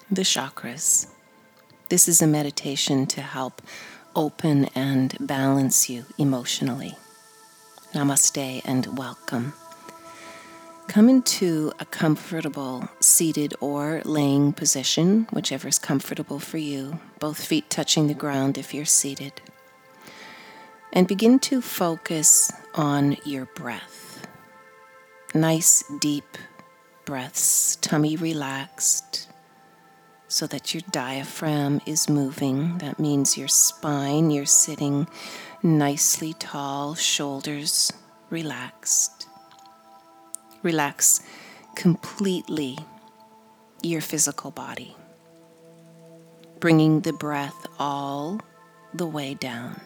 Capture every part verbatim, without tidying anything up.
the chakras. This is a meditation to help open and balance you emotionally. Namaste and welcome. Come into a comfortable seated or laying position, whichever is comfortable for you, both feet touching the ground if you're seated. And begin to focus on your breath. Nice deep breaths, tummy relaxed, so that your diaphragm is moving. That means your spine, you're sitting nicely tall, shoulders relaxed. Relax completely your physical body, bringing the breath all the way down.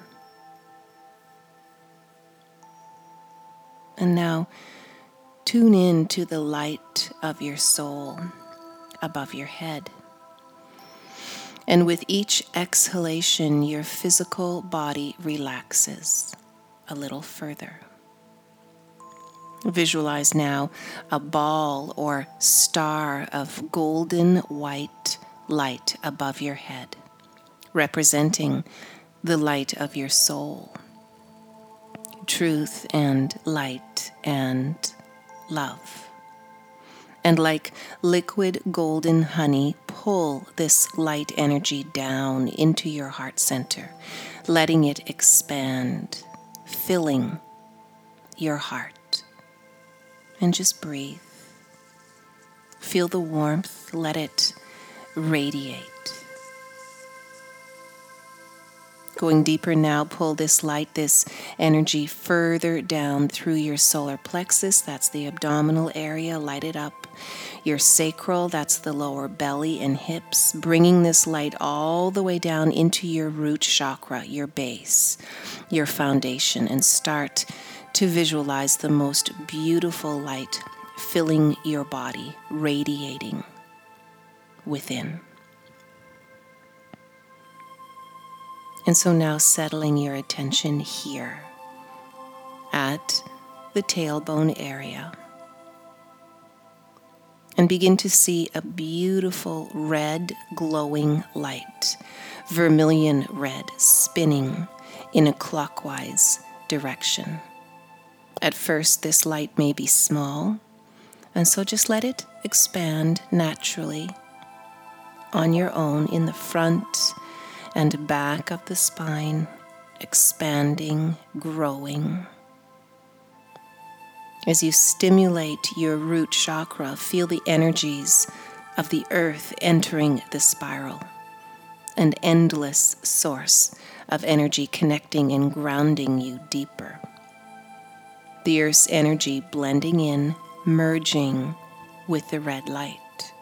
And now tune in to the light of your soul above your head. And with each exhalation, your physical body relaxes a little further. Visualize now a ball or star of golden white light above your head, representing the light of your soul, truth and light and love. And like liquid golden honey, pull this light energy down into your heart center, letting it expand, filling your heart. And just breathe. Feel the warmth, let it radiate. Going deeper now, pull this light, this energy further down through your solar plexus, that's the abdominal area, light it up. Your sacral, that's the lower belly and hips, bringing this light all the way down into your root chakra, your base, your foundation, and start to visualize the most beautiful light filling your body, radiating within. And so now settling your attention here at the tailbone area. And begin to see a beautiful red glowing light, vermilion red, spinning in a clockwise direction. At first, this light may be small, and so just let it expand naturally on your own in the front and back of the spine, expanding, growing. As you stimulate your root chakra, feel the energies of the earth entering the spiral, an endless source of energy connecting and grounding you deeper. The earth's energy blending in, merging with the red light.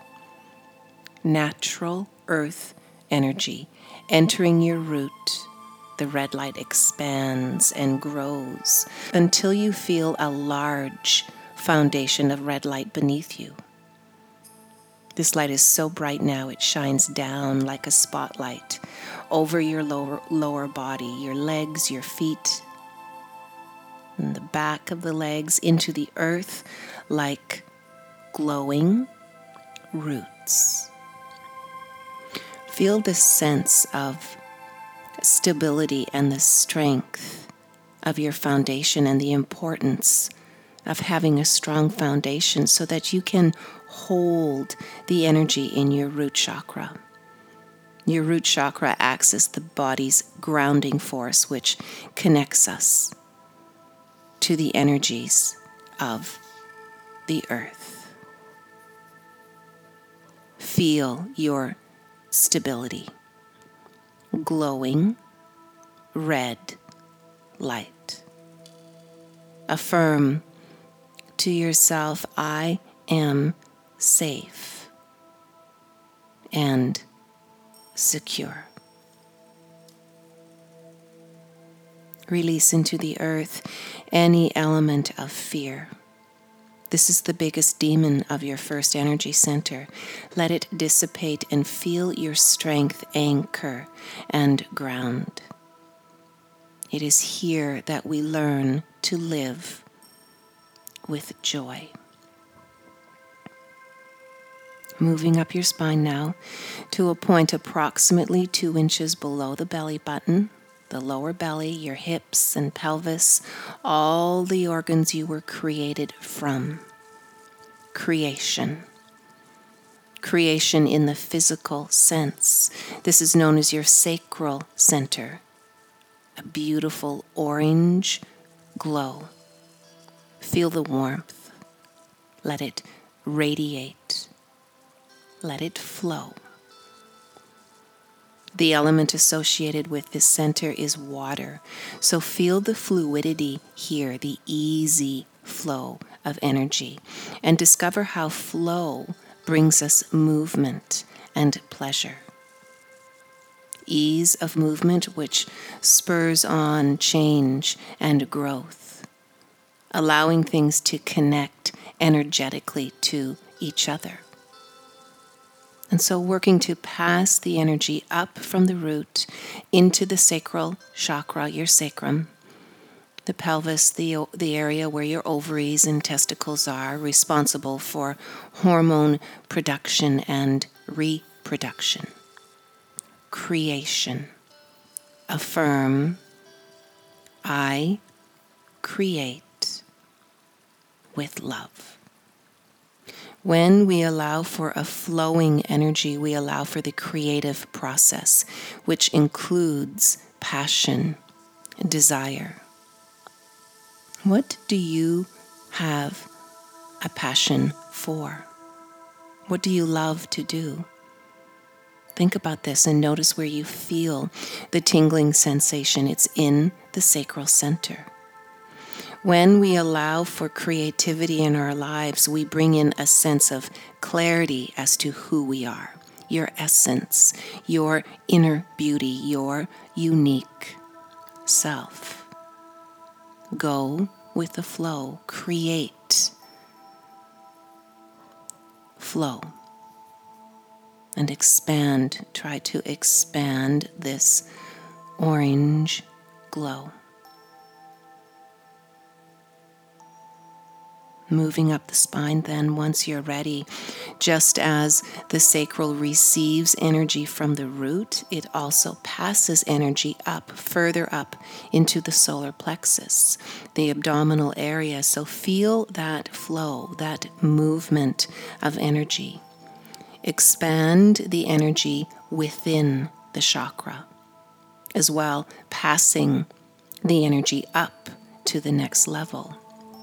Natural earth energy entering your root. The red light expands and grows until you feel a large foundation of red light beneath you. This light is so bright now it shines down like a spotlight over your lower, lower body, your legs, your feet, and the back of the legs into the earth like glowing roots. Feel this sense of stability and the strength of your foundation and the importance of having a strong foundation so that you can hold the energy in your root chakra. Your root chakra acts as the body's grounding force, which connects us to the energies of the earth. Feel your stability. Glowing red light. Affirm to yourself, I am safe and secure. Release into the earth any element of fear. This is the biggest demon of your first energy center. Let it dissipate and feel your strength anchor and ground. It is here that we learn to live with joy. Moving up your spine now to a point approximately two inches below the belly button, the lower belly, your hips and pelvis, all the organs you were created from. Creation. Creation in the physical sense. This is known as your sacral center. A beautiful orange glow. Feel the warmth. Let it radiate. Let it flow. The element associated with this center is water. So feel the fluidity here, the easy flow of energy, and discover how flow brings us movement and pleasure. Ease of movement which spurs on change and growth, allowing things to connect energetically to each other. And so working to pass the energy up from the root into the sacral chakra, your sacrum, the pelvis, the, the area where your ovaries and testicles are, responsible for hormone production and reproduction. Creation. Affirm, I create with love. When we allow for a flowing energy, we allow for the creative process, which includes passion, desire. What do you have a passion for? What do you love to do? Think about this and notice where you feel the tingling sensation. It's in the sacral center. When we allow for creativity in our lives, we bring in a sense of clarity as to who we are, your essence, your inner beauty, your unique self. Go with the flow. Create flow. And expand. Try to expand this orange glow. Moving up the spine then, once you're ready, just as the sacral receives energy from the root, it also passes energy up, further up into the solar plexus, the abdominal area. So feel that flow, that movement of energy. Expand the energy within the chakra, as well passing the energy up to the next level.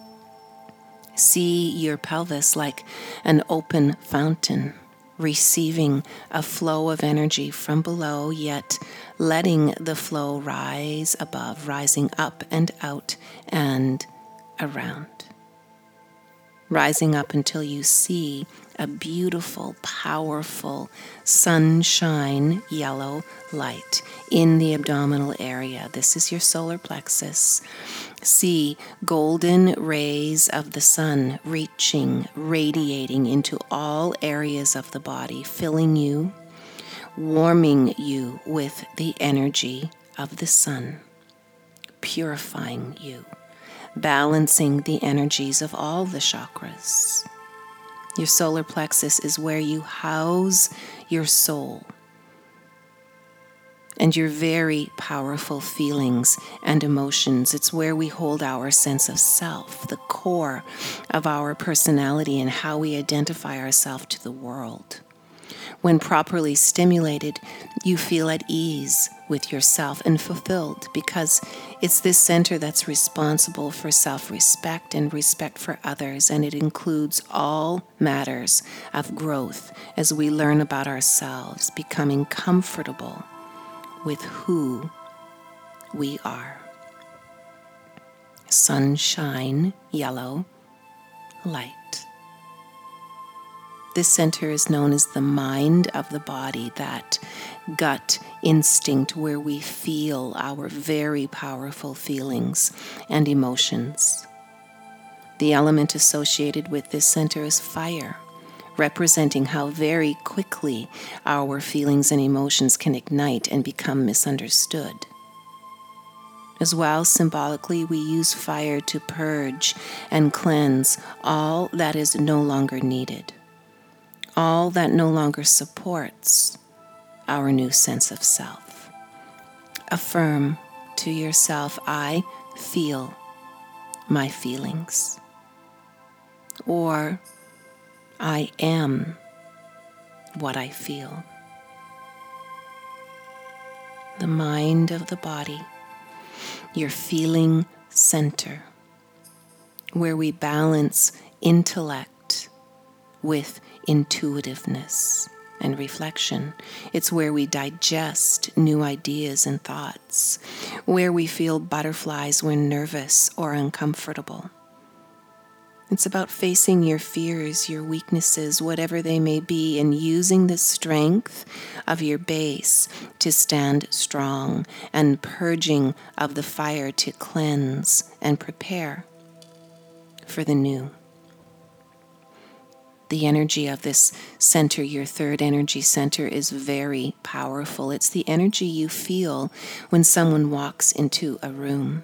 See your pelvis like an open fountain, receiving a flow of energy from below, yet letting the flow rise above, rising up and out and around. Rising up until you see a beautiful, powerful, sunshine yellow light in the abdominal area. This is your solar plexus. See golden rays of the sun reaching, radiating into all areas of the body, filling you, warming you with the energy of the sun, purifying you, balancing the energies of all the chakras. Your solar plexus is where you house your soul and your very powerful feelings and emotions. It's where we hold our sense of self, the core of our personality and how we identify ourselves to the world. When properly stimulated, you feel at ease with yourself and fulfilled, because it's this center that's responsible for self-respect and respect for others, and it includes all matters of growth as we learn about ourselves, becoming comfortable with who we are. Sunshine, yellow light. This center is known as the mind of the body, that gut instinct where we feel our very powerful feelings and emotions. The element associated with this center is fire, representing how very quickly our feelings and emotions can ignite and become misunderstood. As well, symbolically, we use fire to purge and cleanse all that is no longer needed. all that no longer supports our new sense of self. Affirm to yourself, I feel my feelings. Or, I am what I feel. The mind of the body, your feeling center, where we balance intellect with intuitiveness and reflection. It's where we digest new ideas and thoughts, where we feel butterflies when nervous or uncomfortable. It's about facing your fears, your weaknesses, whatever they may be, and using the strength of your base to stand strong, and purging of the fire to cleanse and prepare for the new. The energy of this center, your third energy center, is very powerful. It's the energy you feel when someone walks into a room.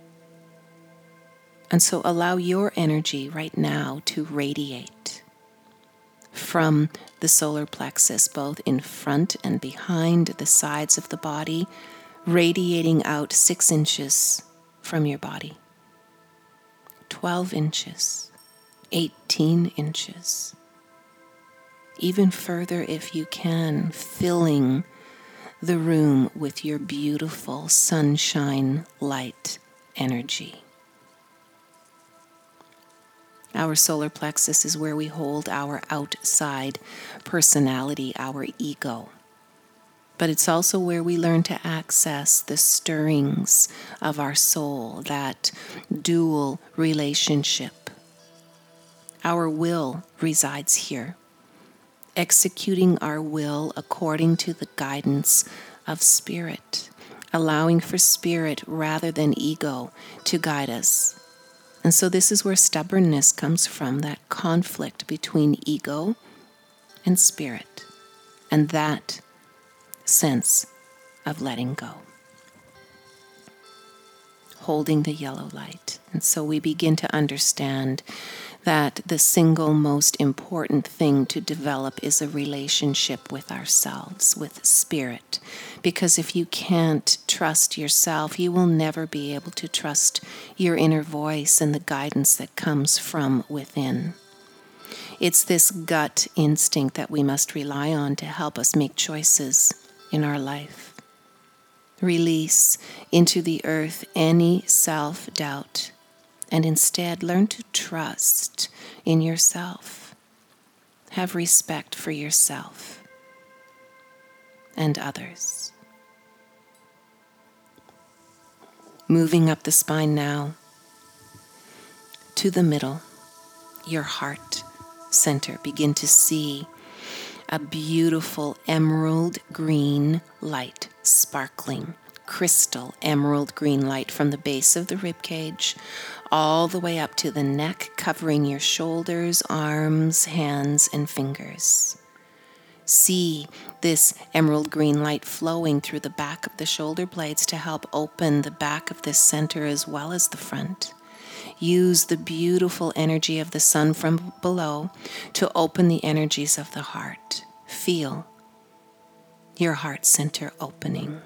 And so allow your energy right now to radiate from the solar plexus, both in front and behind the sides of the body, radiating out six inches from your body, twelve inches, eighteen inches, even further if you can, filling the room with your beautiful sunshine light energy. Our solar plexus is where we hold our outside personality, our ego. But it's also where we learn to access the stirrings of our soul, that dual relationship. Our will resides here, executing our will according to the guidance of spirit, allowing for spirit rather than ego to guide us. And so this is where stubbornness comes from, that conflict between ego and spirit, and that sense of letting go. Holding the yellow light. And so we begin to understand that the single most important thing to develop is a relationship with ourselves, with spirit. Because if you can't trust yourself, you will never be able to trust your inner voice and the guidance that comes from within. It's this gut instinct that we must rely on to help us make choices in our life. Release into the earth any self-doubt, and instead learn to trust in yourself. Have respect for yourself and others. Moving up the spine now to the middle, your heart center. Begin to see a beautiful emerald green light, sparkling crystal emerald green light from the base of the rib cage all the way up to the neck, covering your shoulders, arms, hands, and fingers. See this emerald green light flowing through the back of the shoulder blades to help open the back of this center as well as the front. Use the beautiful energy of the sun from below to open the energies of the heart. Feel your heart center opening.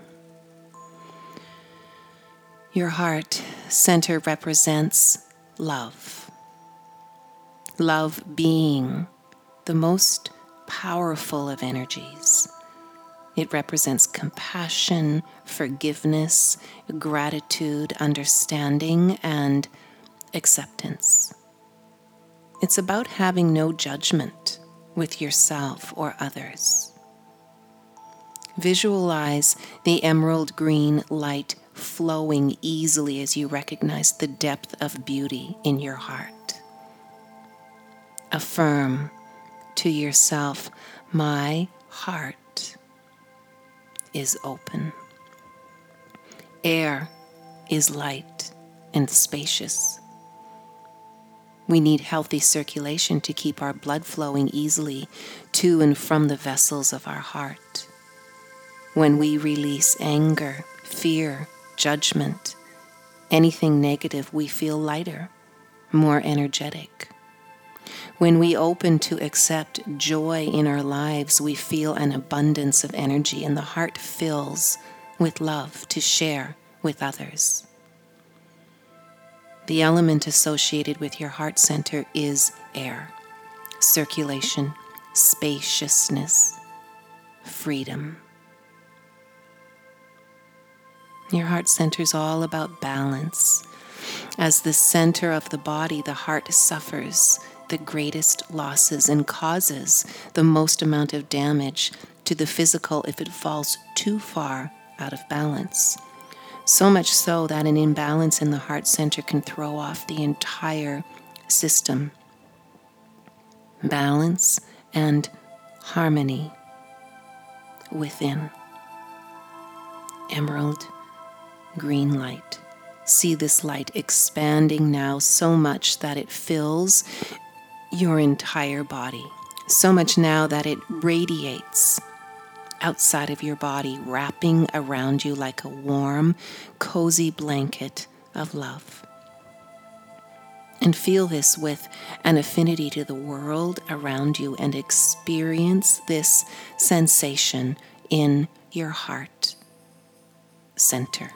Your heart center represents love. Love being the most powerful of energies. It represents compassion, forgiveness, gratitude, understanding, and acceptance. It's about having no judgment with yourself or others. Visualize the emerald green light flowing easily as you recognize the depth of beauty in your heart. Affirm to yourself, my heart is open. Air is light and spacious. We need healthy circulation to keep our blood flowing easily to and from the vessels of our heart. When we release anger, fear, judgment, anything negative, we feel lighter, more energetic. When we open to accept joy in our lives, we feel an abundance of energy, and the heart fills with love to share with others. The element associated with your heart center is air, circulation, spaciousness, freedom. Your heart center is all about balance. As the center of the body, the heart suffers the greatest losses and causes the most amount of damage to the physical if it falls too far out of balance. So much so that an imbalance in the heart center can throw off the entire system. Balance and harmony within. Emerald green light. See this light expanding now so much that it fills your entire body. So much now that it radiates outside of your body, wrapping around you like a warm, cozy blanket of love. And feel this with an affinity to the world around you, and experience this sensation in your heart center.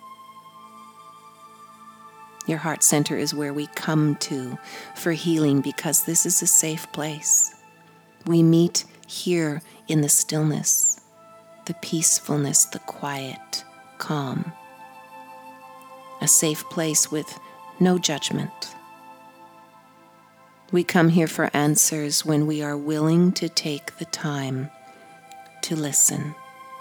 Your heart center is where we come to for healing, because this is a safe place. We meet here in the stillness, the peacefulness, the quiet, calm. A safe place with no judgment. We come here for answers when we are willing to take the time to listen.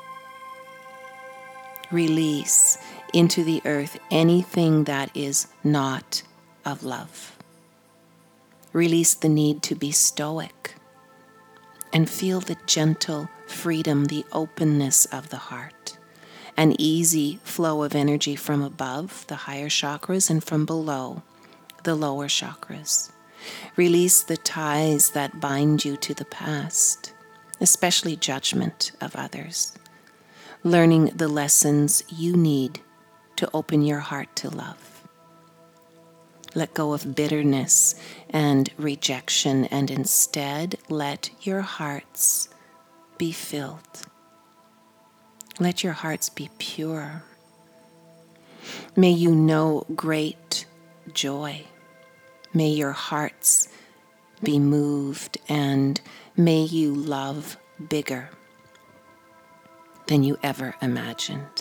Release into the earth anything that is not of love. Release the need to be stoic, and feel the gentle freedom, the openness of the heart, an easy flow of energy from above, the higher chakras, and from below, the lower chakras. Release the ties that bind you to the past, especially judgment of others. Learning the lessons you need to open your heart to love. Let go of bitterness and rejection, and instead let your hearts be filled. Let your hearts be pure. May you know great joy. May your hearts be moved, and may you love bigger than you ever imagined.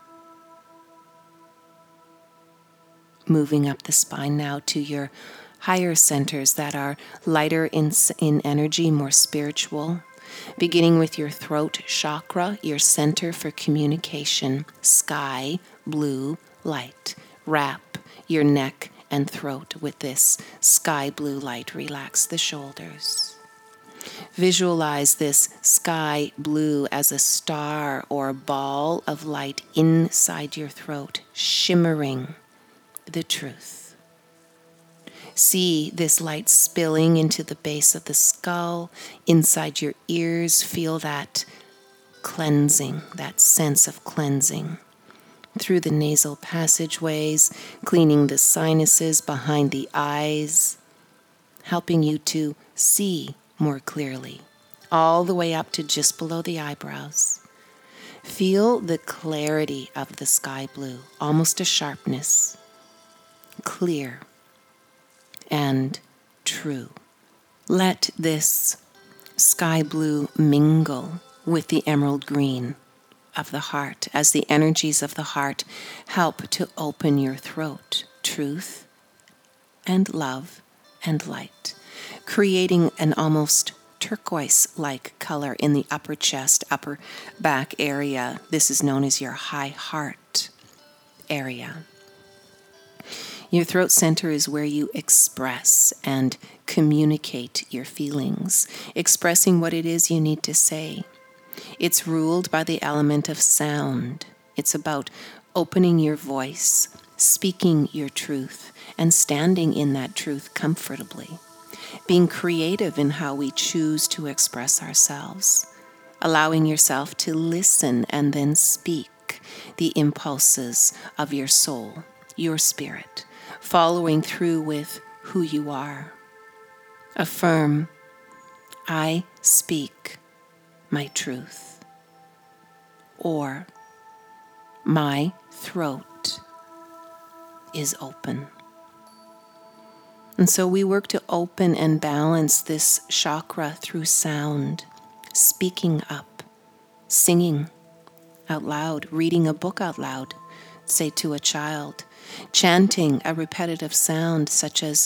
Moving up the spine now to your higher centers that are lighter in, in energy, more spiritual. Beginning with your throat chakra, your center for communication, sky blue light. Wrap your neck and throat with this sky blue light. Relax the shoulders. Visualize this sky blue as a star or a ball of light inside your throat, shimmering the truth. See this light spilling into the base of the skull, inside your ears. Feel that cleansing, that sense of cleansing. Through the nasal passageways, cleaning the sinuses behind the eyes, helping you to see more clearly, all the way up to just below the eyebrows. Feel the clarity of the sky blue, almost a sharpness, clear and true. Let this sky blue mingle with the emerald green of the heart as the energies of the heart help to open your throat, truth and love and light, creating an almost turquoise-like color in the upper chest, upper back area. This is known as your high heart area. Your throat center is where you express and communicate your feelings, expressing what it is you need to say. It's ruled by the element of sound. It's about opening your voice, speaking your truth, and standing in that truth comfortably. Being creative in how we choose to express ourselves. Allowing yourself to listen and then speak the impulses of your soul, your spirit. Following through with who you are. Affirm, I speak my truth. Or, my throat is open. And so we work to open and balance this chakra through sound, speaking up, singing out loud, reading a book out loud, say to a child, chanting a repetitive sound such as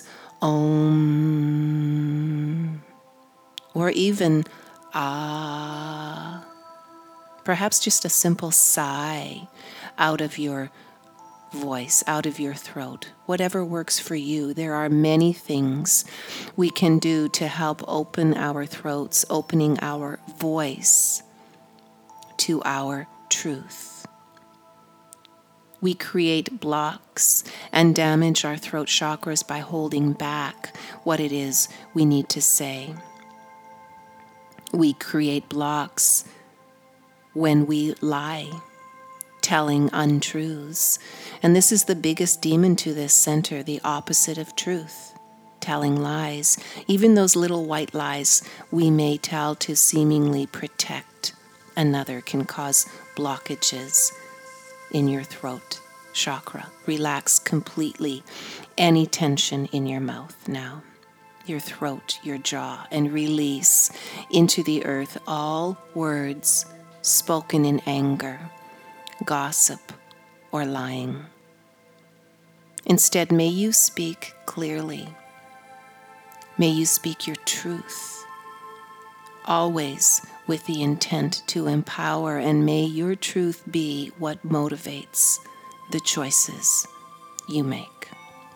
Om, or even Ah, perhaps just a simple sigh out of your voice, out of your throat, whatever works for you. There are many things we can do to help open our throats, opening our voice to our truth. We create blocks and damage our throat chakras by holding back what it is we need to say. We create blocks when we lie, telling untruths. And this is the biggest demon to this center, the opposite of truth, telling lies. Even those little white lies we may tell to seemingly protect another can cause blockages in your throat chakra. Relax completely any tension in your mouth now, your throat, your jaw, and release into the earth all words spoken in anger, gossip, or lying. Instead, may you speak clearly. May you speak your truth, always with the intent to empower, and may your truth be what motivates the choices you make.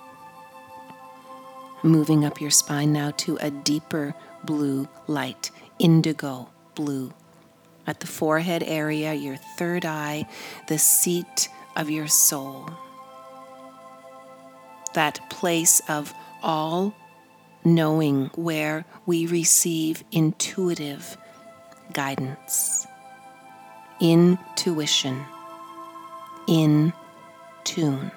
Moving up your spine now to a deeper blue light, indigo blue. At the forehead area, your third eye, the seat of your soul. That place of all knowing where we receive intuitive guidance, intuition, in tune.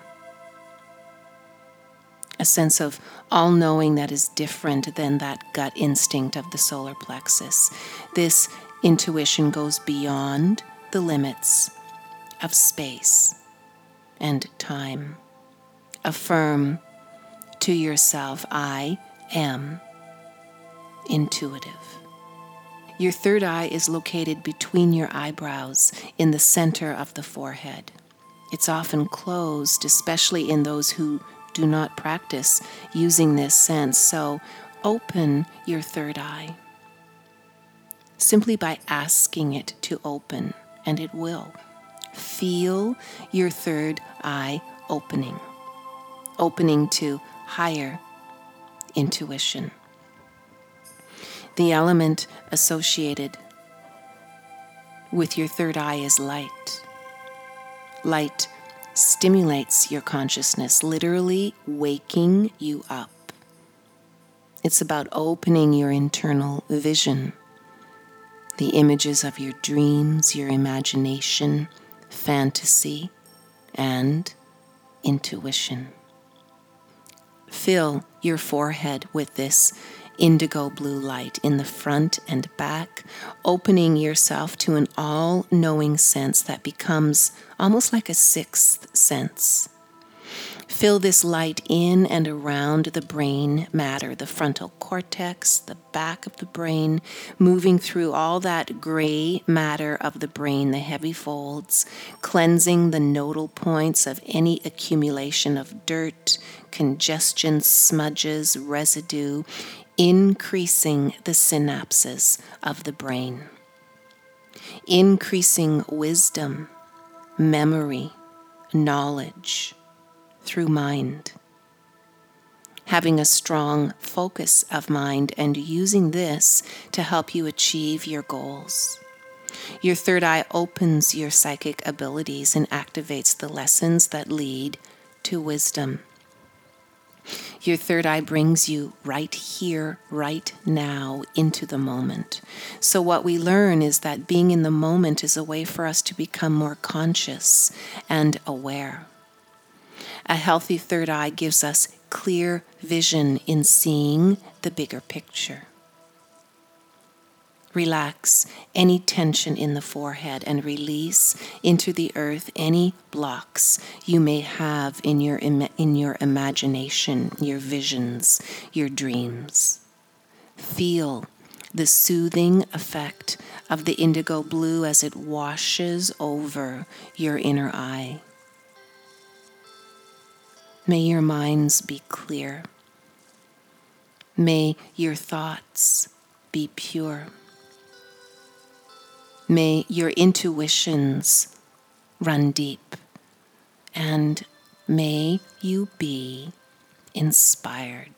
A sense of all-knowing that is different than that gut instinct of the solar plexus. This intuition goes beyond the limits of space and time. Affirm to yourself, I am intuitive. Your third eye is located between your eyebrows in the center of the forehead. It's often closed, especially in those who do not practice using this sense. So open your third eye simply by asking it to open, and it will. Feel your third eye opening, opening to higher intuition. The element associated with your third eye is light. Light stimulates your consciousness, literally waking you up. It's about opening your internal vision, the images of your dreams, your imagination, fantasy, and intuition. Fill your forehead with this indigo blue light in the front and back, opening yourself to an all-knowing sense that becomes almost like a sixth sense. Fill this light in and around the brain matter, the frontal cortex, the back of the brain, moving through all that gray matter of the brain, the heavy folds, cleansing the nodal points of any accumulation of dirt, congestion, smudges, residue, increasing the synapses of the brain, increasing wisdom, memory, knowledge through mind, having a strong focus of mind and using this to help you achieve your goals. Your third eye opens your psychic abilities and activates the lessons that lead to wisdom. Your third eye brings you right here, right now, into the moment. So what we learn is that being in the moment is a way for us to become more conscious and aware. A healthy third eye gives us clear vision in seeing the bigger picture. Relax any tension in the forehead and release into the earth any blocks you may have in your im- in your imagination, your visions, your dreams. Feel the soothing effect of the indigo blue as it washes over your inner eye. May your minds be clear. May your thoughts be pure. May your intuitions run deep, and may you be inspired.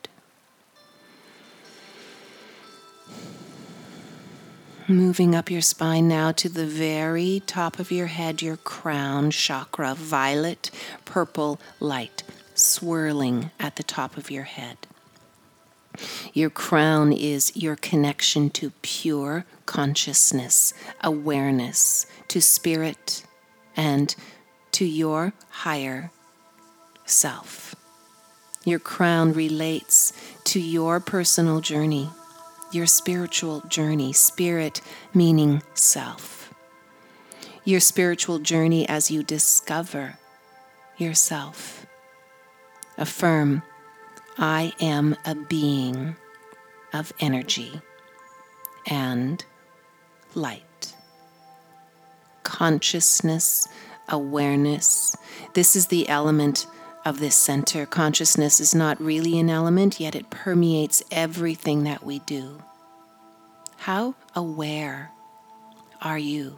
Moving up your spine now to the very top of your head, your crown chakra, violet purple light swirling at the top of your head. Your crown is your connection to pure consciousness, awareness, to spirit, and to your higher self. Your crown relates to your personal journey, your spiritual journey, spirit meaning self. Your spiritual journey as you discover yourself. Affirm, I am a being of energy and light. Consciousness, awareness. This is the element of this center. Consciousness is not really an element, yet it permeates everything that we do. How aware are you?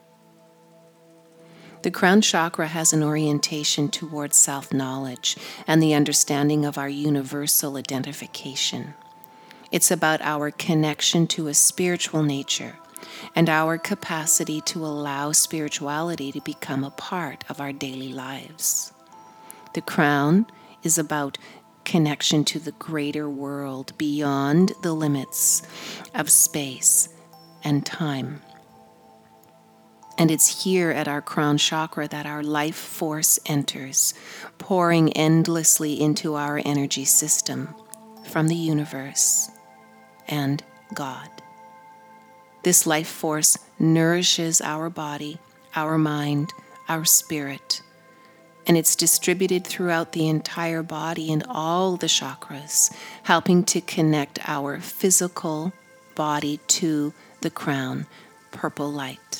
The crown chakra has an orientation towards self-knowledge and the understanding of our universal identification. It's about our connection to a spiritual nature and our capacity to allow spirituality to become a part of our daily lives. The crown is about connection to the greater world beyond the limits of space and time. And it's here at our crown chakra that our life force enters, pouring endlessly into our energy system from the universe and God. This life force nourishes our body, our mind, our spirit, and it's distributed throughout the entire body and all the chakras, helping to connect our physical body to the crown, purple light.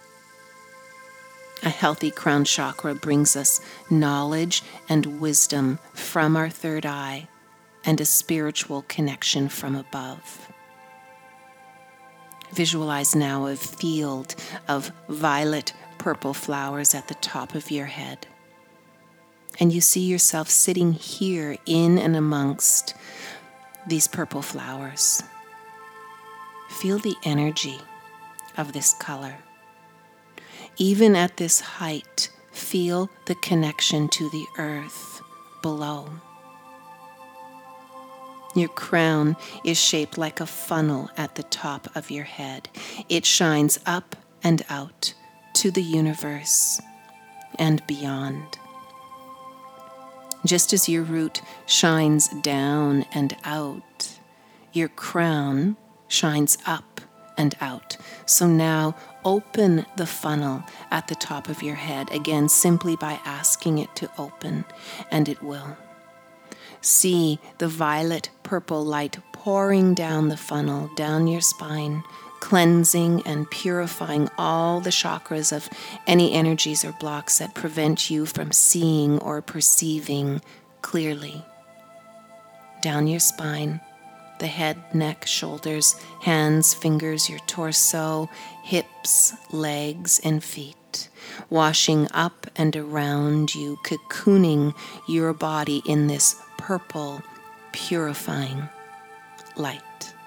A healthy crown chakra brings us knowledge and wisdom from our third eye and a spiritual connection from above. Visualize now a field of violet purple flowers at the top of your head. And you see yourself sitting here in and amongst these purple flowers. Feel the energy of this color. Even at this height, feel the connection to the earth below. Your crown is shaped like a funnel at the top of your head. It shines up and out to the universe and beyond. Just as your root shines down and out, your crown shines up and out. So now open the funnel at the top of your head, again simply by asking it to open, and it will. See the violet purple light pouring down the funnel, down your spine, cleansing and purifying all the chakras of any energies or blocks that prevent you from seeing or perceiving clearly. Down your spine, the head, neck, shoulders, hands, fingers, your torso, hips, legs, and feet, washing up and around you, cocooning your body in this purple, purifying light.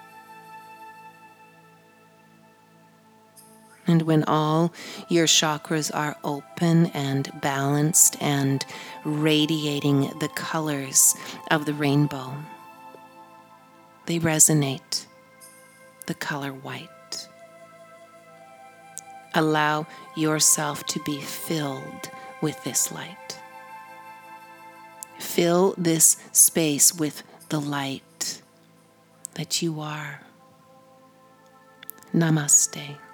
And when all your chakras are open and balanced and radiating the colors of the rainbow, they resonate the color white. Allow yourself to be filled with this light. Fill this space with the light that you are. Namaste.